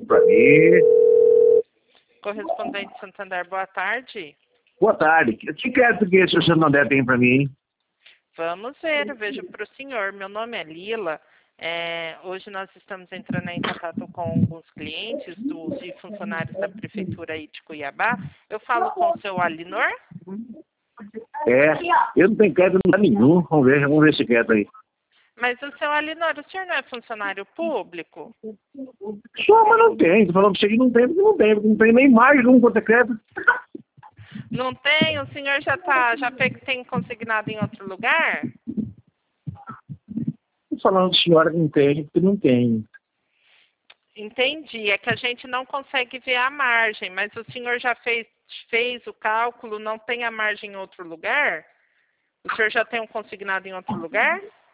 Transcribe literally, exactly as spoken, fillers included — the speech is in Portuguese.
para mim. Correspondente Santander, boa tarde. Boa tarde. Que crédito que esse o Santander tem para mim? Vamos ver, eu vejo para o senhor. Meu nome é Lila. É, hoje nós estamos entrando em contato com alguns clientes dos e funcionários da Prefeitura aí de Cuiabá. Eu falo com o seu Alinor? É, eu não tenho crédito nenhum. Vamos ver, vamos ver esse crédito aí. Mas o seu Alinor, o senhor não é funcionário público? Só, mas não tem. Estou falando para você que não tem, porque não tem. Porque não tem nem mais de um quanto é crédito. Não tem? O senhor já, tá, já tem consignado em outro lugar? Estou falando de senhora que não tem, porque não tem. Entendi. É que a gente não consegue ver a margem, mas o senhor já fez, fez o cálculo, não tem a margem em outro lugar? O senhor já tem um consignado em outro lugar?